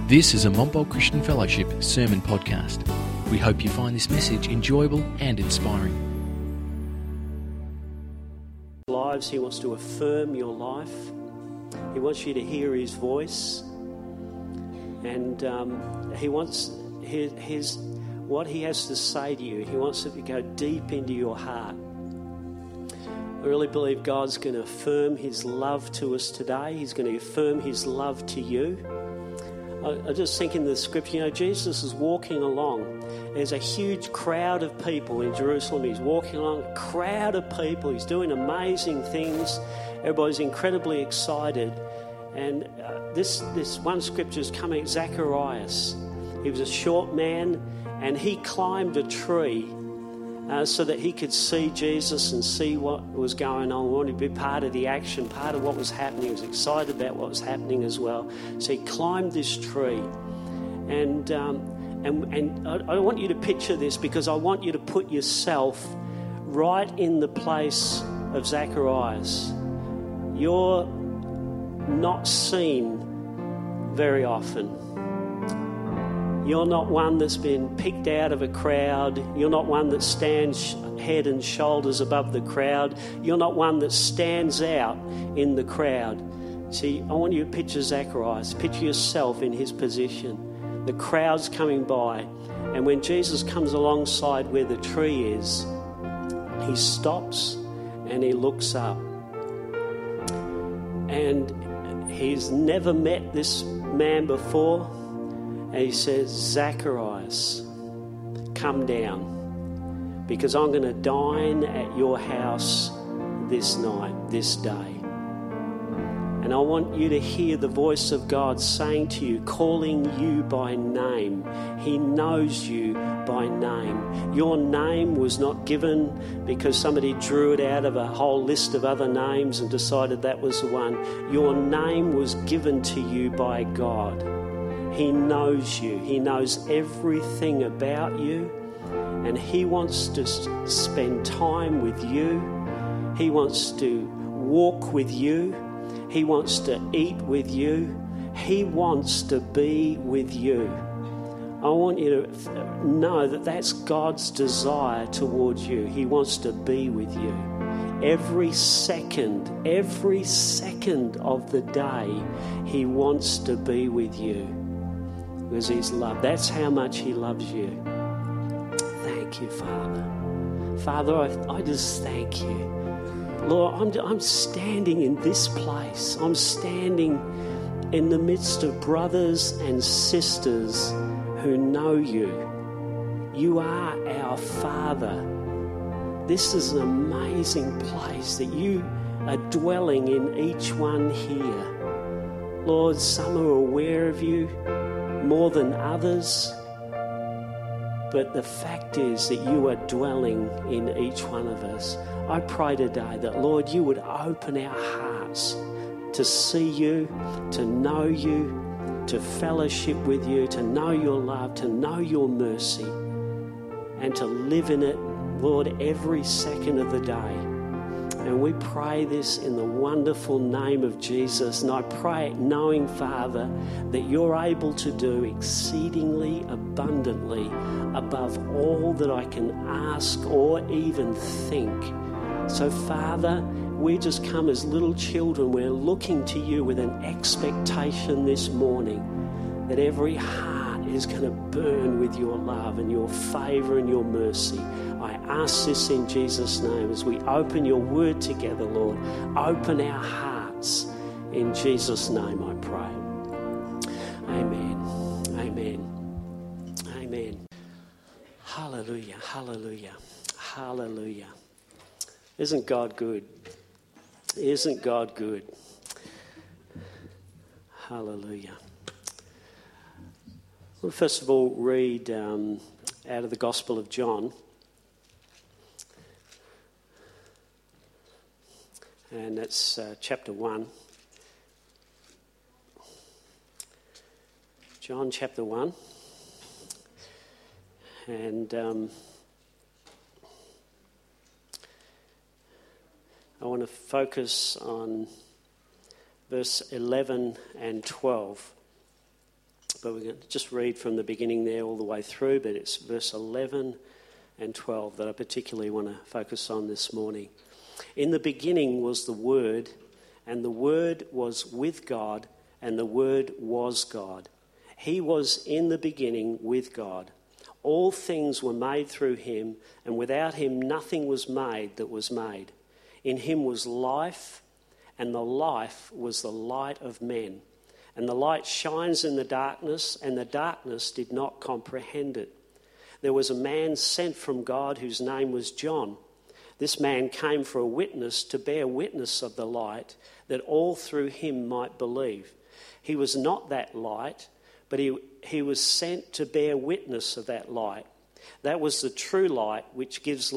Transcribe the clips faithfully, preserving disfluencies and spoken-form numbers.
This is a Montbult Christian Fellowship sermon podcast. We hope you find this message enjoyable and inspiring. Lives, He wants to affirm your life. He wants you to hear His voice, and um, He wants his, his what He has to say to you. He wants it to go deep into your heart. I really believe God's going to affirm His love to us today. He's going to affirm His love to you. I, I just think in the scripture, you know, Jesus is walking along. There's a huge crowd of people in Jerusalem. He's walking along, a crowd of people. He's doing amazing things. Everybody's incredibly excited. And uh, this this one scripture is coming, Zacharias. He was a short man, and he climbed a tree uh, so that he could see Jesus and see what was going on. He wanted to be part of the action, part of what was happening. He was excited about what was happening as well. So he climbed this tree. And... Um, And, and I, I want you to picture this, because I want you to put yourself right in the place of Zacharias. You're not seen very often. You're not one that's been picked out of a crowd. You're not one that stands head and shoulders above the crowd. You're not one that stands out in the crowd. See, I want you to picture Zacharias. Picture yourself in his position. The crowd's coming by, and when Jesus comes alongside where the tree is, he stops and he looks up. And he's never met this man before, and he says, Zacharias, come down, because I'm going to dine at your house this night, this day. And I want you to hear the voice of God saying to you, calling you by name. He knows you by name. Your name was not given because somebody drew it out of a whole list of other names and decided that was the one. Your name was given to you by God. He knows you. He knows everything about you. And He wants to spend time with you. He wants to walk with you. He wants to eat with you. He wants to be with you. I want you to know that that's God's desire towards you. He wants to be with you. Every second, every second of the day, He wants to be with you because He's love. That's how much He loves you. Thank you, Father. Father, I, I just thank you. Lord, I'm, I'm standing in this place. I'm standing in the midst of brothers and sisters who know you. You are our Father. This is an amazing place that you are dwelling in each one here. Lord, some are aware of you more than others, but the fact is that you are dwelling in each one of us. I pray today that, Lord, you would open our hearts to see you, to know you, to fellowship with you, to know your love, to know your mercy, and to live in it, Lord, every second of the day. And we pray this in the wonderful name of Jesus. And I pray, knowing, Father, that you're able to do exceedingly abundantly above all that I can ask or even think. So, Father, we just come as little children. We're looking to you with an expectation this morning that every heart is going to burn with your love and your favour and your mercy. I ask this in Jesus' name as we open your word together, Lord. Open our hearts. In Jesus' name I pray. Amen. Amen. Amen. Hallelujah. Hallelujah. Hallelujah. Isn't God good? Isn't God good? Hallelujah. Well, first of all, read um, out of the Gospel of John. And that's uh, chapter one. John chapter one. And um, I want to focus on verse eleven and twelve. but we're going to just read from the beginning there all the way through, but it's verse eleven and twelve that I particularly want to focus on this morning. In the beginning was the Word, and the Word was with God, and the Word was God. He was in the beginning with God. All things were made through him, and without him nothing was made that was made. In him was life, and the life was the light of men. And the light shines in the darkness, and the darkness did not comprehend it. There was a man sent from God whose name was John. This man came for a witness to bear witness of the light, that all through him might believe. He was not that light, but he, he was sent to bear witness of that light. That was the true light which gives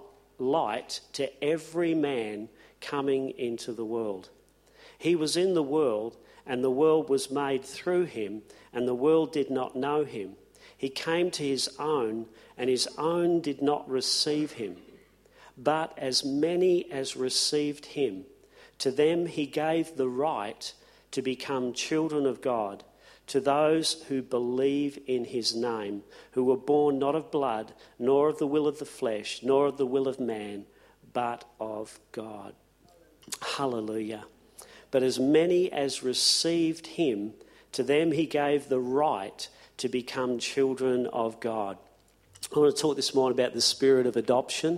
light to every man coming into the world. He was in the world, and the world was made through him, and the world did not know him. He came to his own, and his own did not receive him. But as many as received him, to them he gave the right to become children of God, to those who believe in his name, who were born not of blood, nor of the will of the flesh, nor of the will of man, but of God. Hallelujah. But as many as received him, to them he gave the right to become children of God. I want to talk this morning about the spirit of adoption.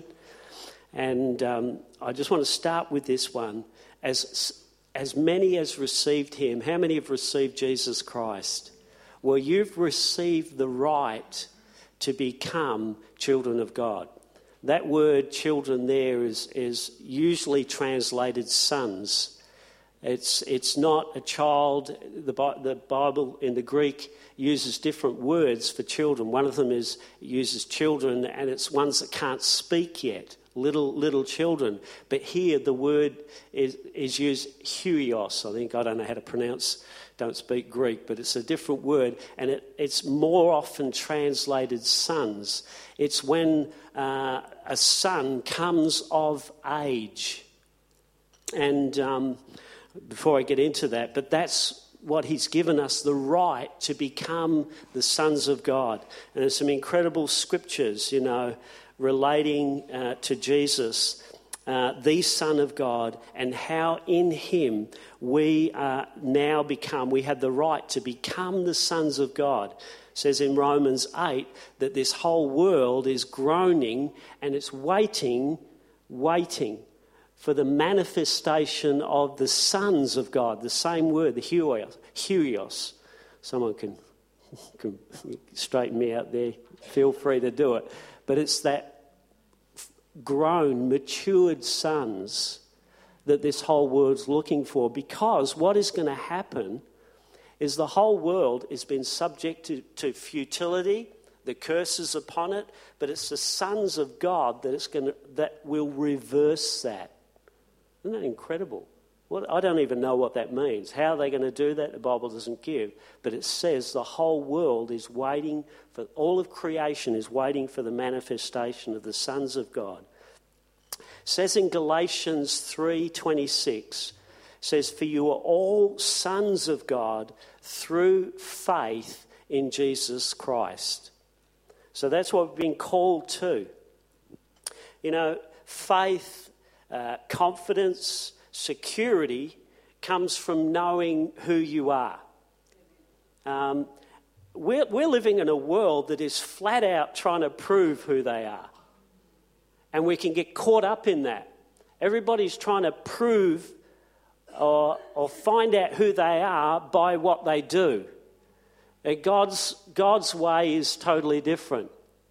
And um, I just want to start with this one. As, as many as received him, how many have received Jesus Christ? Well, you've received the right to become children of God. That word children there is, is usually translated sons. It's it's not a child. The, the Bible in the Greek uses different words for children. One of them is uses children, and it's ones that can't speak yet, little little children. But here the word is, is used huios. I think, I don't know how to pronounce, don't speak Greek, but it's a different word, and it, it's more often translated sons. It's when uh, a son comes of age. And um, before I get into that, but that's what he's given us, the right to become the sons of God. And there's some incredible scriptures, you know, relating uh, to Jesus, uh, the Son of God, and how in him we uh, now become, we have the right to become the sons of God. It says in Romans eight that this whole world is groaning and it's waiting, waiting for the manifestation of the sons of God. The same word, the huios. huios. Someone can, can straighten me out there. Feel free to do it. But it's that grown, matured sons that this whole world's looking for. Because what is going to happen is the whole world has been subject to, to futility, the curses upon it, but it's the sons of God that it's going to, that will reverse that. Isn't that incredible? Well, I don't even know what that means. How are they going to do that? The Bible doesn't give. But it says the whole world is waiting for, all of creation is waiting for the manifestation of the sons of God. It says in Galatians three twenty-six, says, "For you are all sons of God through faith in Jesus Christ." So that's what we've been called to. You know, faith, uh, confidence, security comes from knowing who you are. Um, we're, we're living in a world that is flat out trying to prove who they are. And we can get caught up in that. Everybody's trying to prove or, or find out who they are by what they do. And God's, God's way is totally different.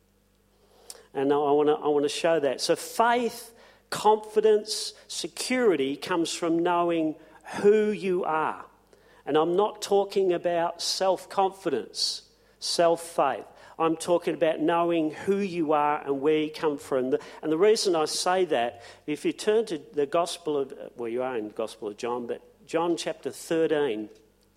And I want to I want to show that. So faith, confidence, security comes from knowing who you are. And I'm not talking about self-confidence, self-faith. I'm talking about knowing who you are and where you come from. And the reason I say that, if you turn to the Gospel of, well, you are in the Gospel of John, but John chapter thirteen,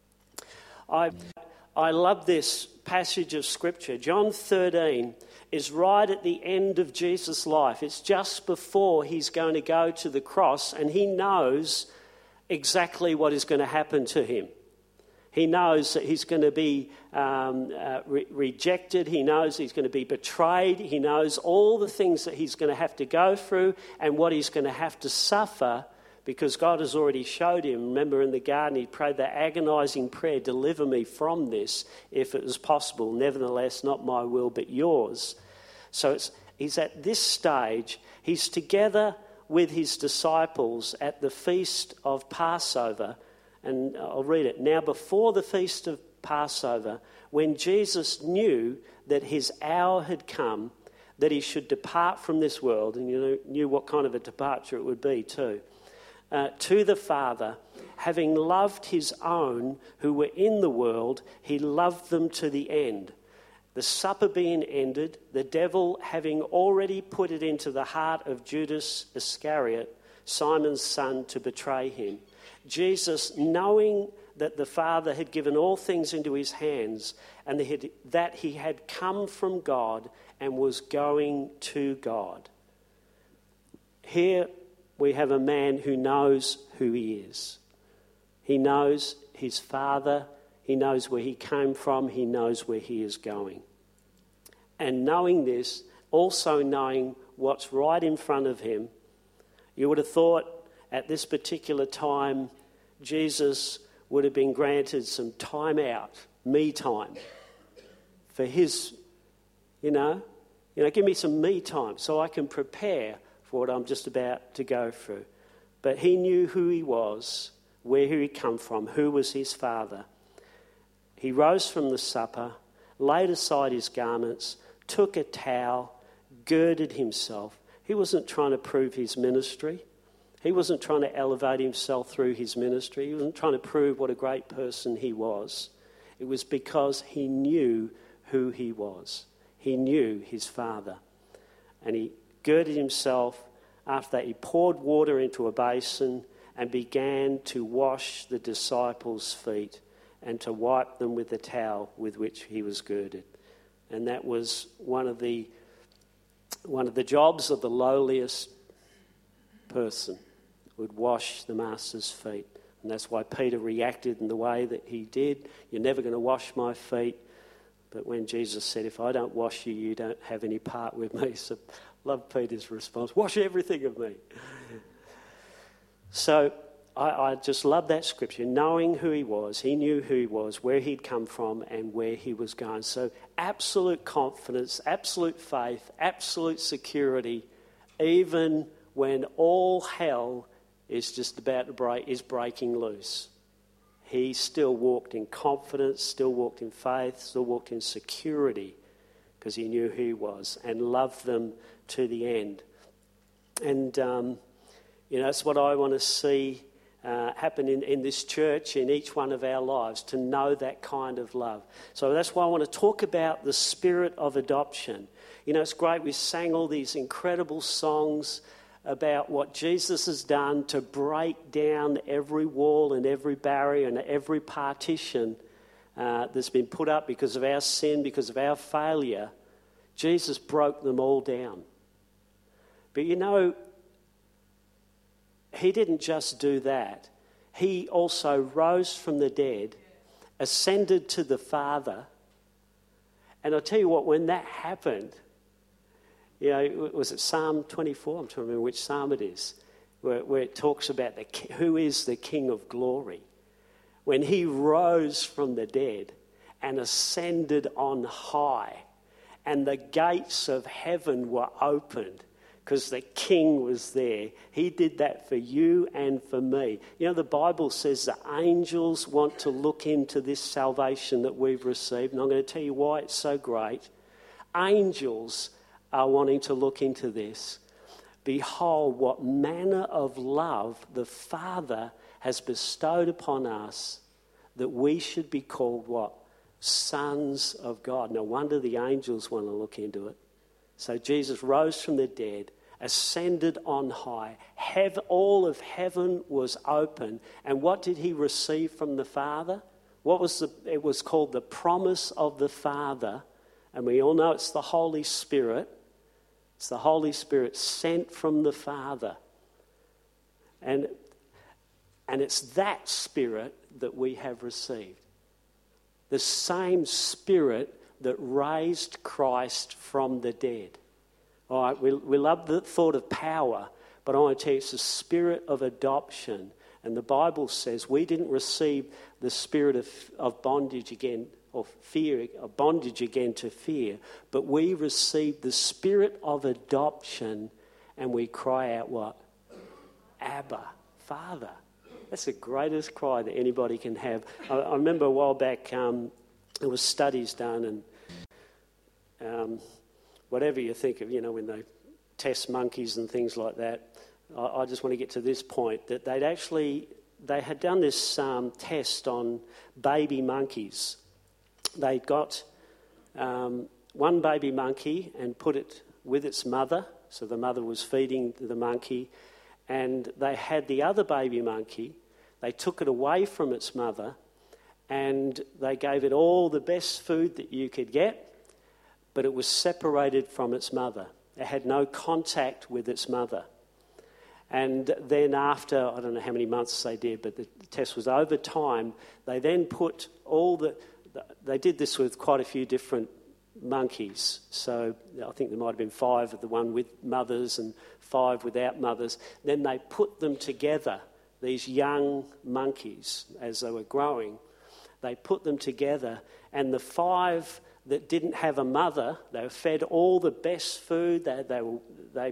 I, I love this passage of Scripture. John thirteen is right at the end of Jesus' life. It's just before he's going to go to the cross, and he knows exactly what is going to happen to him. He knows that he's going to be um, uh, re- rejected. He knows he's going to be betrayed. He knows all the things that he's going to have to go through and what he's going to have to suffer, because God has already showed him. Remember in the garden, he prayed that agonizing prayer, deliver me from this if it was possible. Nevertheless, not my will, but yours. So it's, he's at this stage. He's together with his disciples at the feast of Passover. And I'll read it. Now, before the feast of Passover, when Jesus knew that his hour had come, that he should depart from this world, and you know, knew what kind of a departure it would be too, Uh, to the Father, having loved his own who were in the world, he loved them to the end. The supper being ended, the devil having already put it into the heart of Judas Iscariot, Simon's son, to betray him, Jesus, knowing that the Father had given all things into his hands and that he had come from God and was going to God. Here we have a man who knows who he is. He knows his Father. He knows where he came from. He knows where he is going. And knowing this, also knowing what's right in front of him, you would have thought at this particular time, Jesus would have been granted some time out, me time, for his, you know, you know, give me some me time so I can prepare for what I'm just about to go through. But he knew who he was, where he come from, who was his Father. He rose from the supper, laid aside his garments, took a towel, girded himself. He wasn't trying to prove his ministry. He wasn't trying to elevate himself through his ministry. He wasn't trying to prove what a great person he was. It was because he knew who he was. He knew his Father. And he girded himself. After that, he poured water into a basin and began to wash the disciples' feet and to wipe them with the towel with which he was girded. And that was one of the one of the jobs of the lowliest person, would wash the master's feet. And that's why Peter reacted in the way that he did. You're never going to wash my feet. But when Jesus said, if I don't wash you, you don't have any part with me. So love Peter's response, wash everything of me. So I, I just love that scripture, knowing who he was. He knew who he was, where he'd come from and where he was going. So absolute confidence, absolute faith, absolute security, even when all hell is just about to break, is breaking loose. He still walked in confidence, still walked in faith, still walked in security, because he knew who he was and loved them to the end. And, um, you know, that's what I want to see uh, happen in, in this church, in each one of our lives, to know that kind of love. So that's why I want to talk about the spirit of adoption. You know, it's great. We sang all these incredible songs about what Jesus has done to break down every wall and every barrier and every partition uh, that's been put up because of our sin, because of our failure. Jesus broke them all down. But you know, he didn't just do that. He also rose from the dead, ascended to the Father. And I'll tell you what, when that happened, you know, was it Psalm twenty-four? I'm trying to remember which psalm it is, where, where it talks about the who is the King of glory. When he rose from the dead and ascended on high, and the gates of heaven were opened because the King was there. He did that for you and for me. You know, the Bible says the angels want to look into this salvation that we've received, and I'm going to tell you why it's so great. Angels are wanting to look into this. Behold, what manner of love the Father has bestowed upon us, that we should be called what? Sons of God. No wonder the angels want to look into it. So Jesus rose from the dead, ascended on high. Heaven, all of heaven was open. And what did he receive from the Father? What was the? It was called the promise of the Father. And we all know it's the Holy Spirit. It's the Holy Spirit sent from the Father. And, and it's that Spirit that we have received. The same Spirit that raised Christ from the dead. All right, we, we love the thought of power, but I want to tell you it's the spirit of adoption. And the Bible says we didn't receive the spirit of, of bondage again, or fear, of bondage again to fear, but we received the spirit of adoption, and we cry out what? Abba, Father. That's the greatest cry that anybody can have. I, I remember a while back, um, there was studies done, and um, whatever you think of, you know, when they test monkeys and things like that, I, I just want to get to this point, that they'd actually, they had done this um, test on baby monkeys. They got um, one baby monkey and put it with its mother, so the mother was feeding the monkey, and they had the other baby monkey, they took it away from its mother, and they gave it all the best food that you could get, but it was separated from its mother. It had no contact with its mother. And then after, I don't know how many months they did, but the test was over time, they then put all the, they did this with quite a few different monkeys. So I think there might have been five of the one with mothers and five without mothers. Then they put them together, these young monkeys, as they were growing. They put them together, and the five that didn't have a mother, they were fed all the best food. They, they were, they,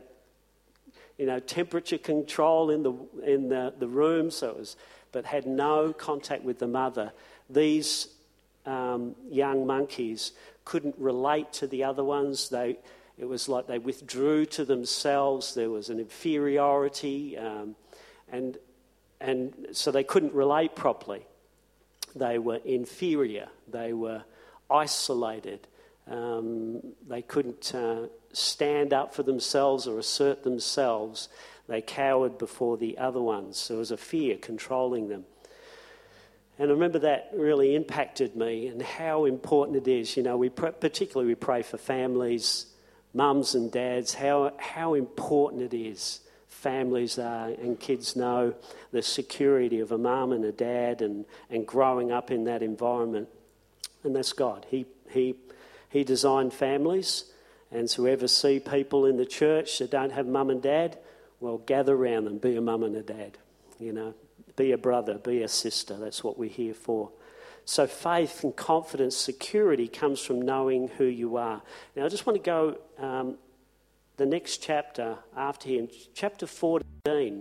you know, temperature control in the in the, the room, so it was, but had no contact with the mother. These um, young monkeys couldn't relate to the other ones. They, it was like they withdrew to themselves. There was an inferiority, um, and and so they couldn't relate properly. They were inferior. They were isolated. Um, they couldn't uh, stand up for themselves or assert themselves. They cowered before the other ones. There was a fear controlling them. And I remember that really impacted me, and how important it is. You know, we pr- particularly we pray for families, mums and dads, how how important it is. Families are, and kids know the security of a mum and a dad, and, and growing up in that environment. And that's God. He he he designed families, and so whoever see people in the church that don't have mum and dad, well, gather around them, be a mum and a dad, you know. Be a brother, be a sister. That's what we're here for. So faith and confidence, security comes from knowing who you are. Now, I just want to go um, the next chapter after here, in chapter fourteen.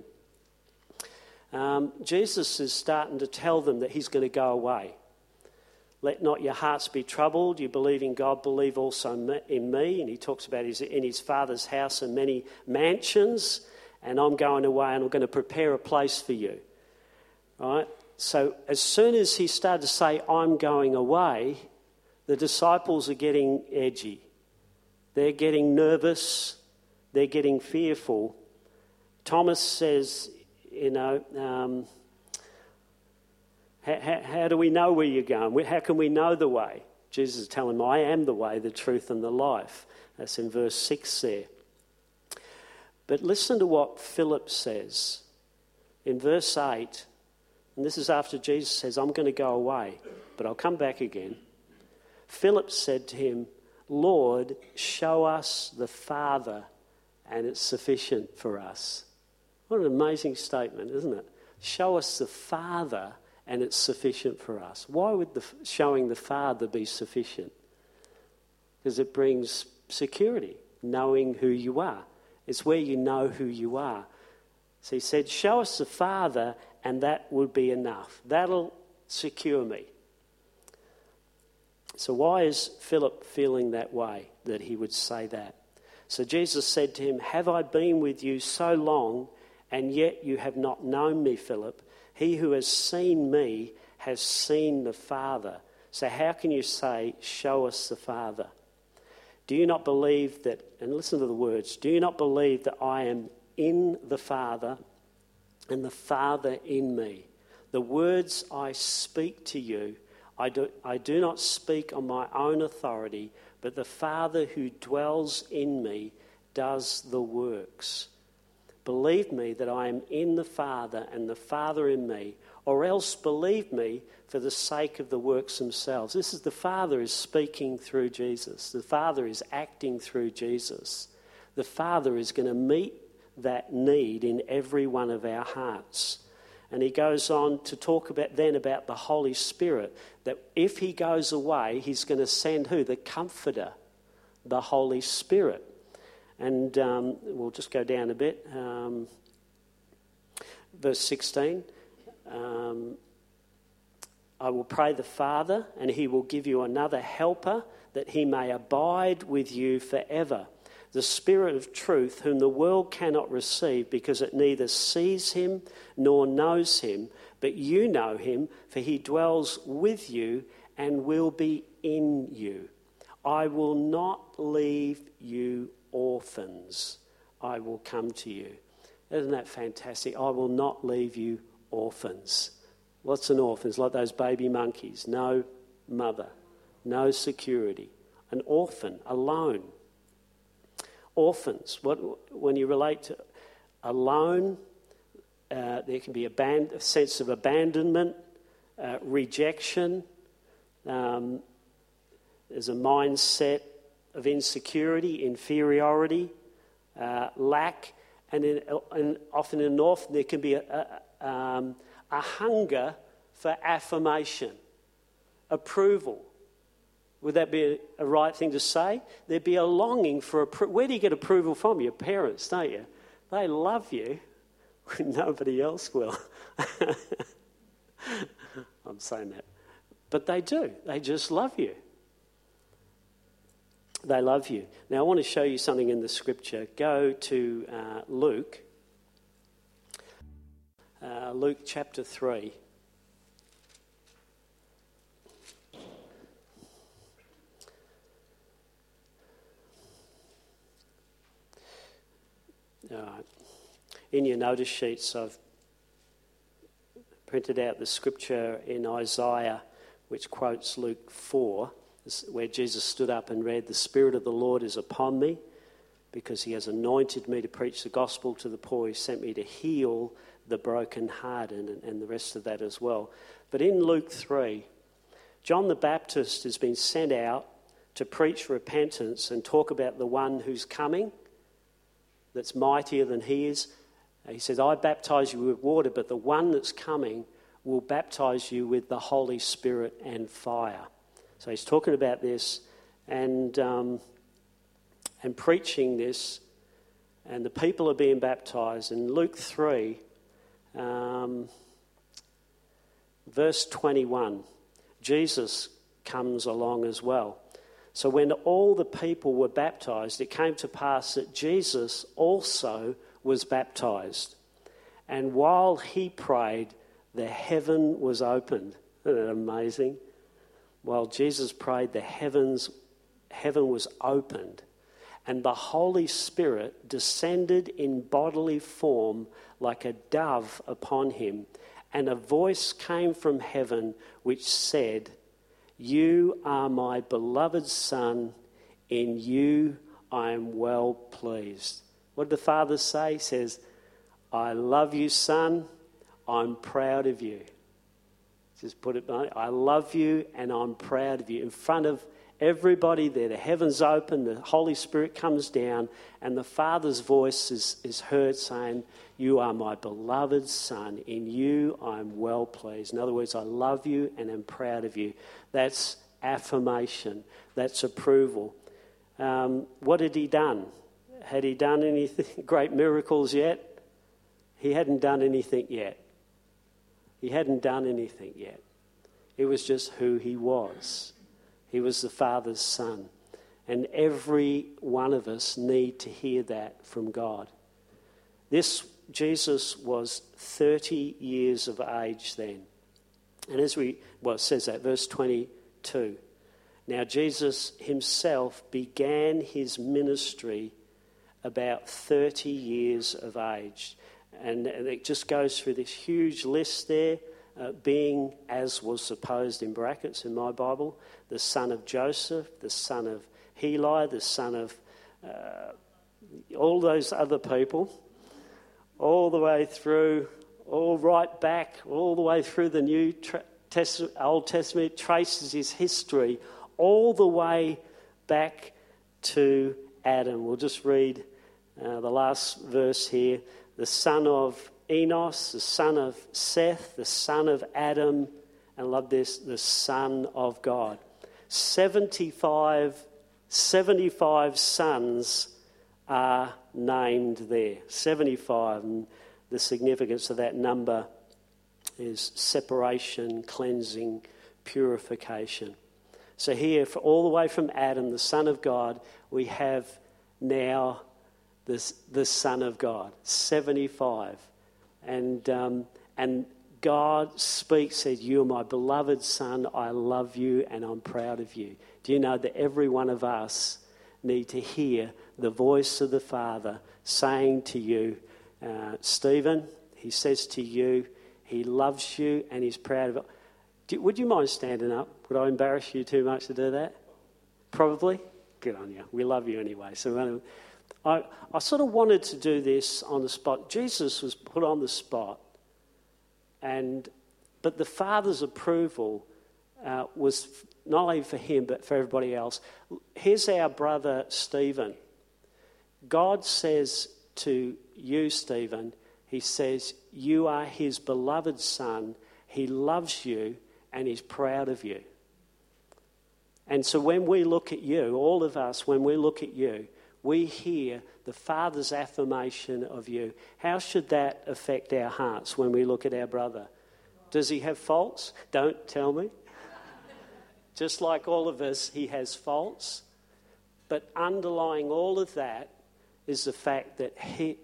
Um, Jesus is starting to tell them that he's going to go away. Let not your hearts be troubled. You believe in God, believe also in me. And he talks about his, in his Father's house are many mansions, and I'm going away and I'm going to prepare a place for you. Right? So as soon as he started to say, I'm going away, the disciples are getting edgy. They're getting nervous. They're getting fearful. Thomas says, you know, um, how, how, how do we know where you're going? How can we know the way? Jesus is telling them, I am the way, the truth, and the life. That's in verse six there. But listen to what Philip says. In verse eight, and this is after Jesus says, I'm going to go away, but I'll come back again. Philip said to him, Lord, show us the Father, and it's sufficient for us. What an amazing statement, isn't it? Show us the Father, and it's sufficient for us. Why would the, showing the Father be sufficient? Because it brings security, knowing who you are. It's where you know who you are. So he said, show us the Father, and that would be enough. That'll secure me. So why is Philip feeling that way, that he would say that? So Jesus said to him, have I been with you so long, and yet you have not known me, Philip? He who has seen me has seen the Father. So how can you say, show us the Father? Do you not believe that, and listen to the words, do you not believe that I am in the Father and the Father in me? The words I speak to you, I do, I do not speak on my own authority, but the Father who dwells in me does the works. Believe me that I am in the Father and the Father in me. or else believe me for the sake of the works themselves. This is the Father is speaking through Jesus. The Father is acting through Jesus. The Father is going to meet that need in every one of our hearts. And he goes on to talk about then about the Holy Spirit, that if he goes away, he's going to send who? The Comforter, the Holy Spirit. And um, we'll just go down a bit. Um, verse sixteen. Um, I will pray the Father, and he will give you another helper, that he may abide with you forever. The Spirit of truth, whom the world cannot receive, because it neither sees him nor knows him, but you know him, for he dwells with you and will be in you. I will not leave you orphans. I will come to you. Isn't that fantastic? I will not leave you orphans. What's an orphan? It's like those baby monkeys. No mother, no security. An orphan, alone. Orphans, what, when you relate to alone, uh, there can be aban- a sense of abandonment, uh, rejection. Um, there's a mindset of insecurity, inferiority, uh, lack, and, in, and often in an orphan there can be a, a, um, a hunger for affirmation, approval. Would that be a, a right thing to say? There'd be a longing for appro- where do you get approval from? Your parents, don't you? They love you when nobody else will. I'm saying that. But they do. They just love you. They love you. Now I want to show you something in the scripture. Go to uh, Luke. Uh, Luke chapter three. All right. In your notice sheets, I've printed out the scripture in Isaiah, which quotes Luke four, where Jesus stood up and read, "The Spirit of the Lord is upon me, because he has anointed me to preach the gospel to the poor. He sent me to heal the brokenhearted," and, and the rest of that as well. But in Luke three, John the Baptist has been sent out to preach repentance and talk about the one who's coming, that's mightier than he is. He says, I baptize you with water, but the one that's coming will baptize you with the Holy Spirit and fire. So he's talking about this and um, and preaching this, and the people are being baptized. In Luke three, um, verse twenty-one, Jesus comes along as well. So when all the people were baptized, it came to pass that Jesus also was baptized. And while he prayed, the heaven was opened. Isn't that amazing? While Jesus prayed, the heavens, heaven was opened. And the Holy Spirit descended in bodily form like a dove upon him. And a voice came from heaven which said, "You are my beloved Son, in you I am well pleased." What did the Father say? He says, "I love you, Son. I'm proud of you." Just put it, I love you and I'm proud of you. In front of everybody there, the heavens open, the Holy Spirit comes down, and the Father's voice is, is heard saying, "You are my beloved Son. In you I'm well pleased." In other words, I love you and am proud of you. That's affirmation. That's approval. Um, what had he done? Had he done anything, great miracles yet? He hadn't done anything yet. He hadn't done anything yet. It was just who he was. He was the Father's Son. And every one of us need to hear that from God. This Jesus was thirty years of age then. And as we, well, it says that, verse twenty-two. Now Jesus himself began his ministry about thirty years of age. And it just goes through this huge list there, uh, being, as was supposed in brackets in my Bible, the son of Joseph, the son of Heli, the son of uh, all those other people, all the way through all right back, all the way through the New Testament, Old Testament. It traces his history all the way back to Adam. We'll just read uh, the last verse here. The son of Enos, the son of Seth, the son of Adam, and love this, the son of God. seventy-five, seventy-five sons are named there. seventy-five, and the significance of that number is separation, cleansing, purification. So here, for all the way from Adam, the Son of God, we have now this, the Son of God, seventy-five. And um, and God speaks, says, "You are my beloved Son, I love you and I'm proud of you." Do you know that every one of us need to hear the voice of the Father saying to you, uh, Stephen, he says to you, he loves you and he's proud of it. Do, would you mind standing up? Would I embarrass you too much to do that? Probably. Good on you. We love you anyway. So I, I sort of wanted to do this on the spot. Jesus was put on the spot, and but the Father's approval uh, was not only for him but for everybody else. Here's our brother Stephen. God says to you, Stephen, he says, you are his beloved son. He loves you and he's proud of you. And so when we look at you, all of us, when we look at you, we hear the Father's affirmation of you. How should that affect our hearts when we look at our brother? Does he have faults? Don't tell me. Just like all of us, he has faults. But underlying all of that is the fact that he,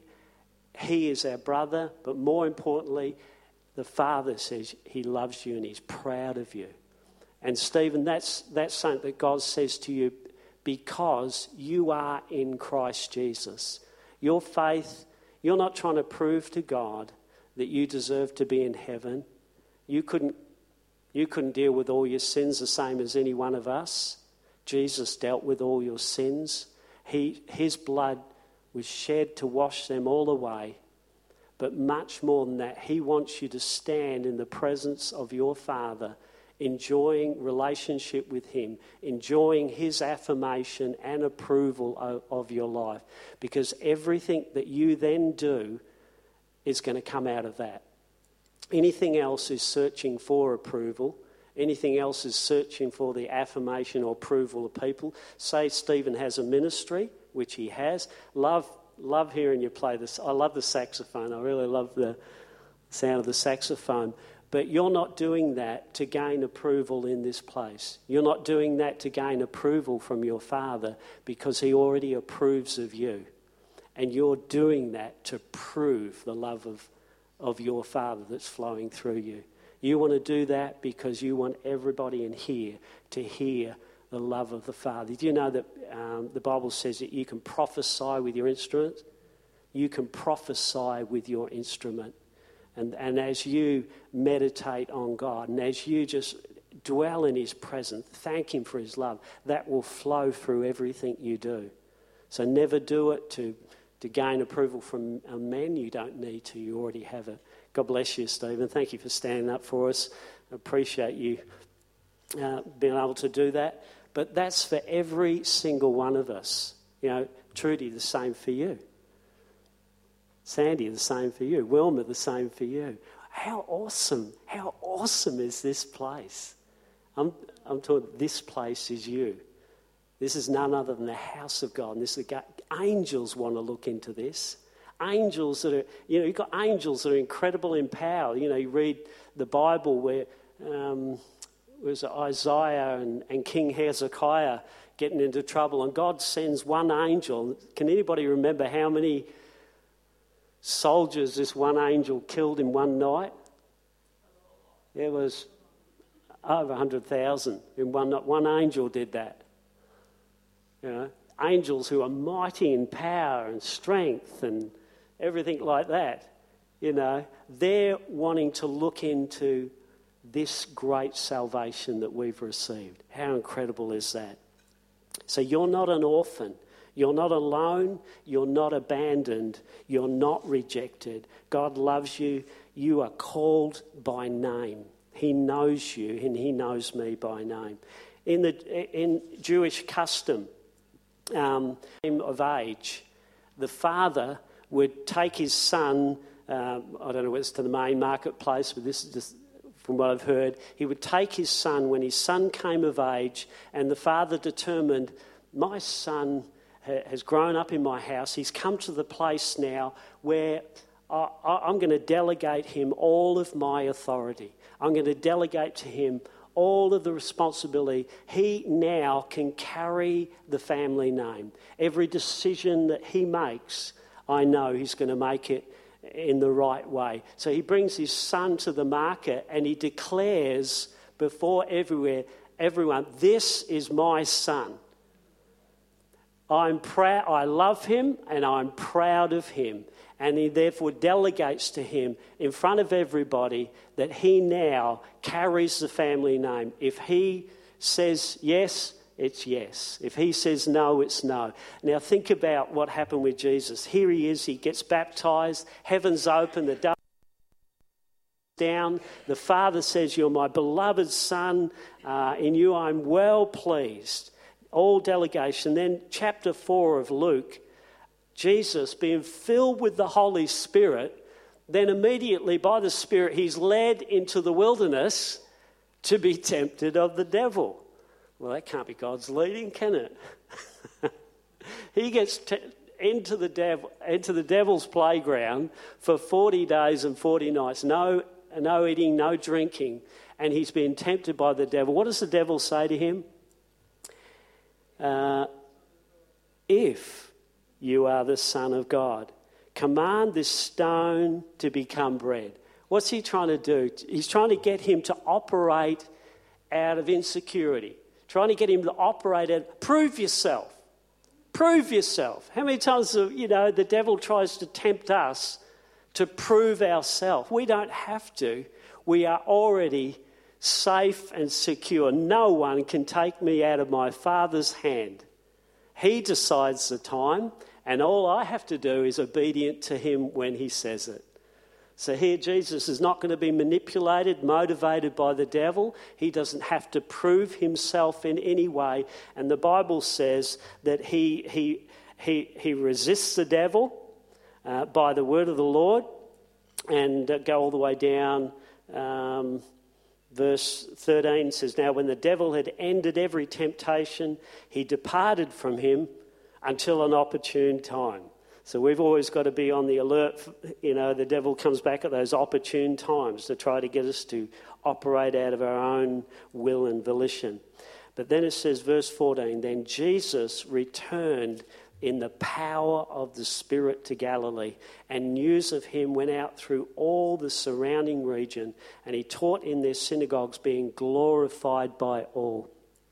he is our brother, but more importantly, the Father says he loves you and he's proud of you. And Stephen, that's, that's something that God says to you because you are in Christ Jesus. Your faith, you're not trying to prove to God that you deserve to be in heaven. You couldn't, you couldn't deal with all your sins the same as any one of us. Jesus dealt with all your sins. He, his blood was shed to wash them all away. But much more than that, he wants you to stand in the presence of your Father, enjoying relationship with him, enjoying his affirmation and approval of, of your life. Because everything that you then do is going to come out of that. Anything else is searching for approval. Anything else is searching for the affirmation or approval of people. Say Stephen has a ministry, which he has. Love love hearing you play this. I love the saxophone. I really love the sound of the saxophone. But you're not doing that to gain approval in this place. You're not doing that to gain approval from your Father because he already approves of you. And you're doing that to prove the love of, of your Father that's flowing through you. You want to do that because you want everybody in here to hear the love of the Father. Do you know that um, the Bible says that you can prophesy with your instrument? You can prophesy with your instrument. And, and as you meditate on God and as you just dwell in his presence, thank him for his love, that will flow through everything you do. So never do it to, to gain approval from men. You don't need to. You already have it. God bless you, Stephen. Thank you for standing up for us. I appreciate you uh, being able to do that. But that's for every single one of us. You know, Trudy, the same for you. Sandy, the same for you. Wilma, the same for you. How awesome, how awesome is this place? I'm, I'm talking, this place is you. This is none other than the house of God. And this is God. Angels want to look into this. Angels that are, you know, you've got angels that are incredible in power. You know, you read the Bible where... Um, was Isaiah and, and King Hezekiah getting into trouble, and God sends one angel. Can anybody remember how many soldiers this one angel killed in one night? There was over one hundred thousand in one night. One angel did that. You know, angels who are mighty in power and strength and everything like that. You know, they're wanting to look into this great salvation that we've received. How incredible is that? So you're not an orphan. You're not alone. You're not abandoned. You're not rejected. God loves you. you are called by name. He knows you and he knows me by name. In the in Jewish custom um, of age, the father would take his son, um, I don't know whether it's to the main marketplace, but this is just from what I've heard, he would take his son when his son came of age, and the father determined, my son ha- has grown up in my house, he's come to the place now where I, I, I'm going to delegate him all of my authority. I'm going to delegate to him all of the responsibility. He now can carry the family name. Every decision that he makes, I know he's going to make it in the right way. So he brings his son to the market and he declares before everywhere, everyone, this is my son. I'm proud, I love him and I'm proud of him. And he therefore delegates to him in front of everybody that he now carries the family name. If he says yes, it's yes. If he says no, it's no. Now think about what happened with Jesus. Here he is, he gets baptized, heaven's open, the dove down. The Father says, you're my beloved Son, uh, in you I'm well pleased. All delegation. Then chapter four of Luke, Jesus being filled with the Holy Spirit, then immediately by the Spirit he's led into the wilderness to be tempted of the devil. Well, that can't be God's leading, can it? He gets t- into the devil, into the devil's playground for forty days and forty nights. No, no eating, no drinking, and he's been tempted by the devil. What does the devil say to him? Uh, if you are the Son of God, command this stone to become bread. What's he trying to do? He's trying to get him to operate out of insecurity. Trying to get him to operate out, prove yourself. Prove yourself. How many times, you know, the devil tries to tempt us to prove ourselves? We don't have to. We are already safe and secure. No one can take me out of my Father's hand. He decides the time, and all I have to do is obedient to him when he says it. So here Jesus is not going to be manipulated, motivated by the devil. He doesn't have to prove himself in any way. And the Bible says that he he he he resists the devil uh, by the word of the Lord. And uh, go all the way down, um, verse thirteen says, now when the devil had ended every temptation, he departed from him until an opportune time. So we've always got to be on the alert. You know, the devil comes back at those opportune times to try to get us to operate out of our own will and volition. But then it says, verse fourteen, then Jesus returned in the power of the Spirit to Galilee, and news of him went out through all the surrounding region, and he taught in their synagogues, being glorified by all.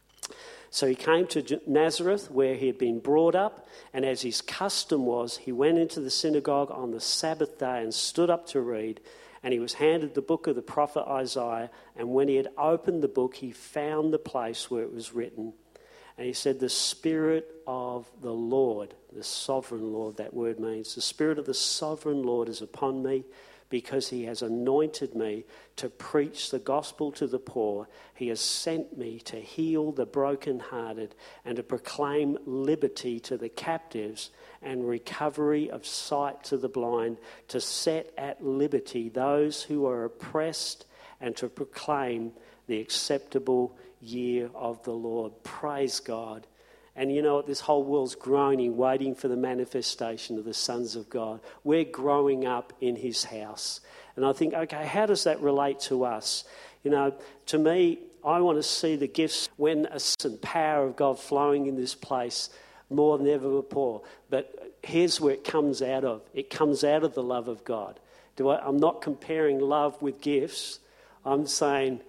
So he came to Nazareth, where he had been brought up, and as his custom was, he went into the synagogue on the Sabbath day and stood up to read. And he was handed the book of the prophet Isaiah, and when he had opened the book, he found the place where it was written. And he said, the Spirit of the Lord, the sovereign Lord, that word means, the Spirit of the sovereign Lord is upon me, because he has anointed me to preach the gospel to the poor. He has sent me to heal the brokenhearted and to proclaim liberty to the captives and recovery of sight to the blind, to set at liberty those who are oppressed, and to proclaim the acceptable year of the Lord. Praise God. And you know what? This whole world's groaning, waiting for the manifestation of the sons of God. We're growing up in his house. And I think, okay, how does that relate to us? You know, to me, I want to see the gifts when and power of God flowing in this place more than ever before. But here's where it comes out of. It comes out of the love of God. Do I, I'm not comparing love with gifts. I'm saying,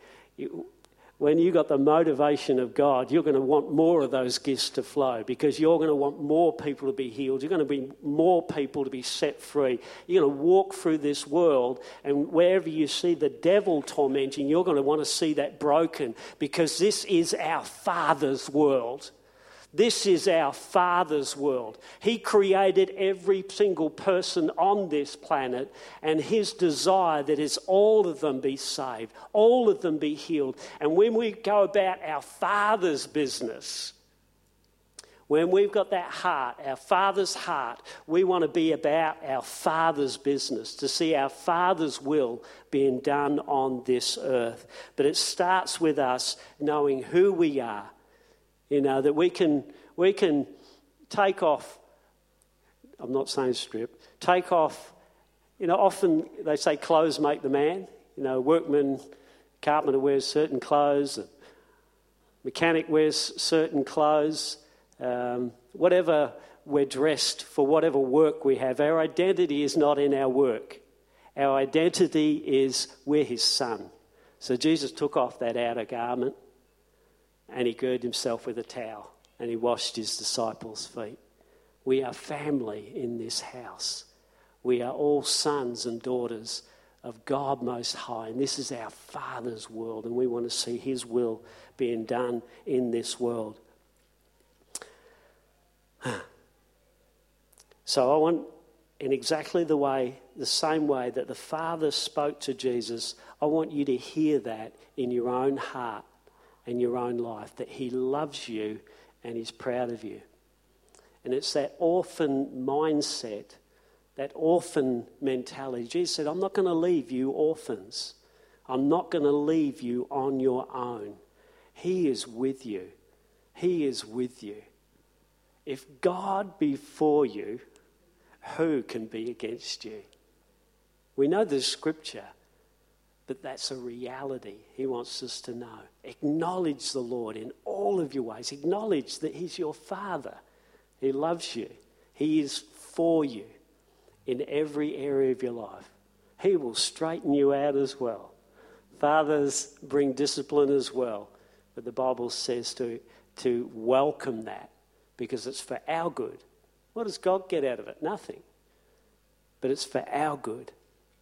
when you got the motivation of God, you're going to want more of those gifts to flow, because you're going to want more people to be healed. You're going to be more people to be set free. You're going to walk through this world, and wherever you see the devil tormenting, you're going to want to see that broken, because this is our Father's world. This is our Father's world. He created every single person on this planet, and his desire that is all of them be saved, all of them be healed. And when we go about our Father's business, when we've got that heart, our Father's heart, we want to be about our Father's business, to see our Father's will being done on this earth. But it starts with us knowing who we are. You know, that we can we can take off, I'm not saying strip, take off, you know, often they say clothes make the man. You know, workman, carpenter wears certain clothes, a mechanic wears certain clothes, um, whatever we're dressed for, whatever work we have. Our identity is not in our work. Our identity is we're his son. So Jesus took off that outer garment, and he girded himself with a towel, and he washed his disciples' feet. We are family in this house. We are all sons and daughters of God Most High, and this is our Father's world, and we want to see his will being done in this world. So I want, in exactly the way, the same way that the Father spoke to Jesus, I want you to hear that in your own heart and your own life, that he loves you and he's proud of you. And it's that orphan mindset, that orphan mentality. Jesus said, I'm not going to leave you orphans. I'm not going to leave you on your own. He is with you. He is with you. If God be for you, who can be against you? We know the scripture, but that's a reality he wants us to know. Acknowledge the Lord in all of your ways. Acknowledge that he's your Father. He loves you. He is for you in every area of your life. He will straighten you out as well. Fathers bring discipline as well, but the Bible says to, to welcome that because it's for our good. What does God get out of it? Nothing. But it's for our good.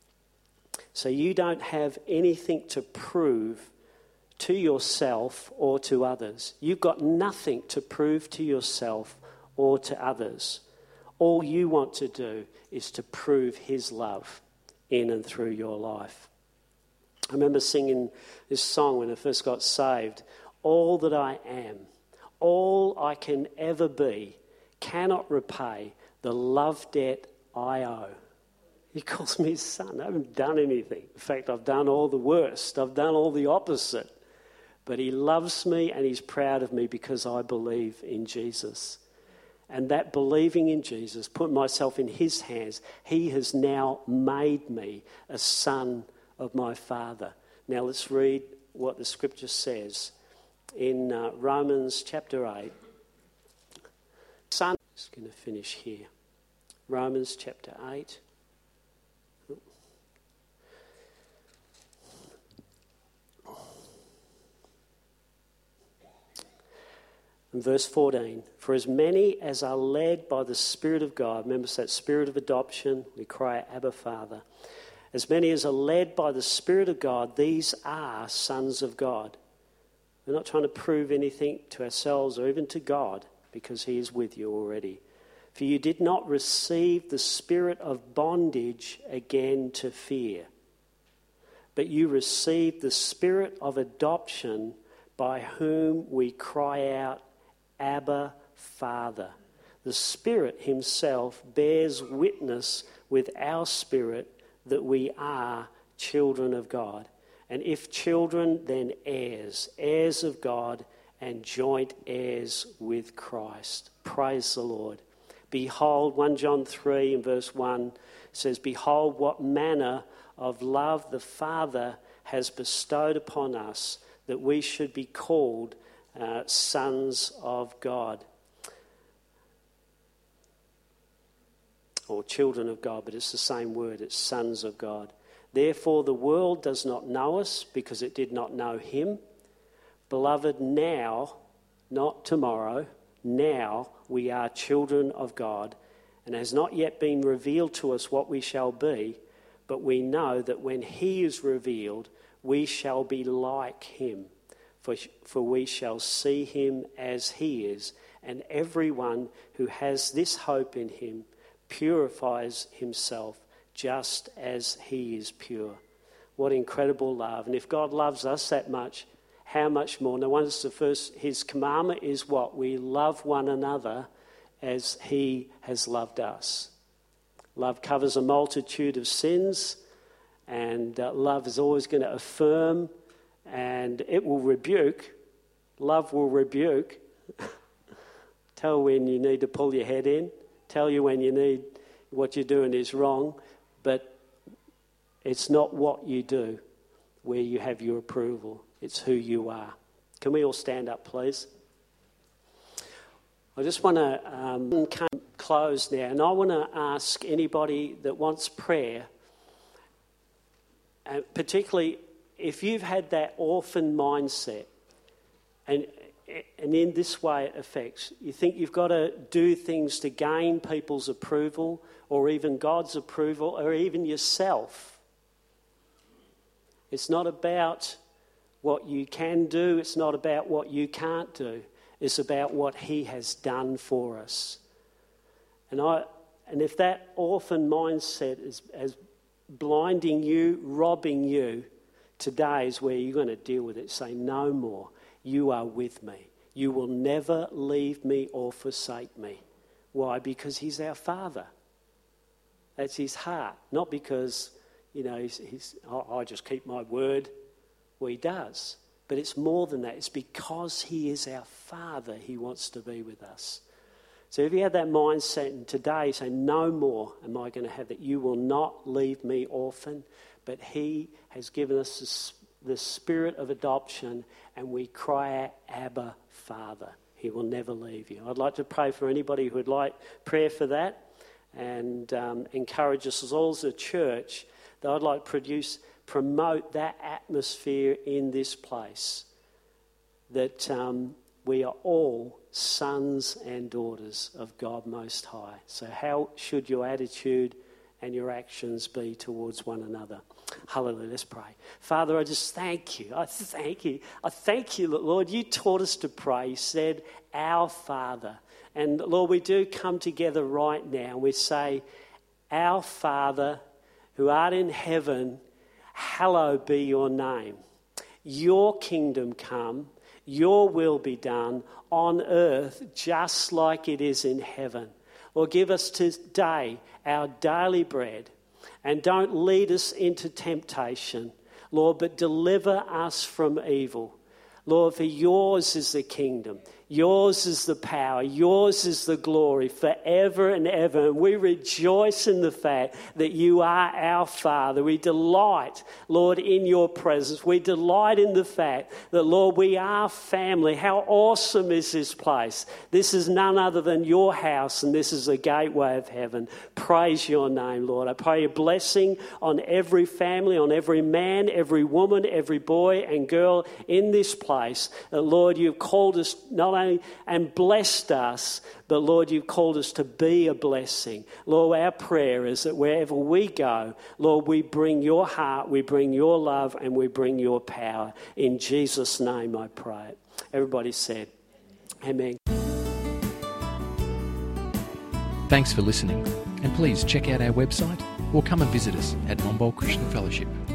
So you don't have anything to prove to yourself or to others. You've got nothing to prove to yourself or to others. All you want to do is to prove his love in and through your life. I remember singing this song when I first got saved. All that I am, all I can ever be, cannot repay the love debt I owe. He calls me his son. I haven't done anything. In fact, I've done all the worst. I've done all the opposite. But he loves me and he's proud of me because I believe in Jesus. And that believing in Jesus, putting myself in his hands, he has now made me a son of my Father. Now let's read what the scripture says in uh, Romans chapter eight. Son, I'm just going to finish here. Romans chapter eight. And verse fourteen, for as many as are led by the Spirit of God, remember it's that spirit of adoption, we cry, Abba, Father. As many as are led by the Spirit of God, these are sons of God. We're not trying to prove anything to ourselves or even to God because he is with you already. For you did not receive the spirit of bondage again to fear, but you received the spirit of adoption by whom we cry out, Abba, Father. The Spirit himself bears witness with our spirit that we are children of God. And if children, then heirs, heirs of God and joint heirs with Christ. Praise the Lord. Behold, First John three and verse one says, behold what manner of love the Father has bestowed upon us, that we should be called uh, sons of God. Or children of God, but it's the same word, it's sons of God. Therefore the world does not know us because it did not know him. Beloved, now, not tomorrow, now we are children of God, and it has not yet been revealed to us what we shall be, but we know that when he is revealed, we shall be like him, for, for we shall see him as he is. And everyone who has this hope in him purifies himself just as he is pure. What incredible love. And if God loves us that much, how much more? No wonder the first, his commandment is what? We love one another as he has loved us. Love covers a multitude of sins, and uh, love is always going to affirm, and it will rebuke. Love will rebuke. Tell when you need to pull your head in. Tell you when you need what you're doing is wrong. But it's not what you do where you have your approval. It's who you are. Can we all stand up, please? I just want to um, come close now. And I want to ask anybody that wants prayer, and particularly if you've had that orphan mindset, and And in this way it affects, you think you've got to do things to gain people's approval or even God's approval or even yourself. It's not about what you can do. It's not about what you can't do. It's about what he has done for us. And I, and if that orphan mindset is, is blinding you, robbing you, today is where you're going to deal with it. Say, no more. You are with me. You will never leave me or forsake me. Why? Because he's our Father. That's his heart. Not because, you know, he's, he's, oh, I just keep my word. Well, he does. But it's more than that. It's because he is our Father, he wants to be with us. So if you have that mindset and today say, no more am I going to have that. You will not leave me orphan. But he has given us this the spirit of adoption, and we cry out, Abba, Father. He will never leave you. I'd like to pray for anybody who would like prayer for that, and um, encourage us as all as a church that I'd like to produce, promote that atmosphere in this place, that um, we are all sons and daughters of God Most High. So how should your attitude and your actions be towards one another? Hallelujah. Let's pray. Father, I just thank you. I thank you. I thank you, Lord. You taught us to pray. You said, our Father. And Lord, we do come together right now. We say, our Father who art in heaven, hallowed be your name. Your kingdom come. Your will be done on earth just like it is in heaven. Lord, give us today our daily bread. And don't lead us into temptation, Lord, but deliver us from evil. Lord, for yours is the kingdom. Yours is the power. Yours is the glory forever and ever. And we rejoice in the fact that you are our Father. We delight, Lord, in your presence. We delight in the fact that, Lord, we are family. How awesome is this place? This is none other than your house, and this is the gateway of heaven. Praise your name, Lord. I pray a blessing on every family, on every man, every woman, every boy and girl in this place. That, Lord, you've called us not only and blessed us, but Lord, you've called us to be a blessing. Lord, our prayer is that wherever we go, Lord, we bring your heart, we bring your love, and we bring your power. In Jesus' name I pray. Everybody said, amen. Thanks for listening, and please check out our website or come and visit us at Monbulk Christian Fellowship.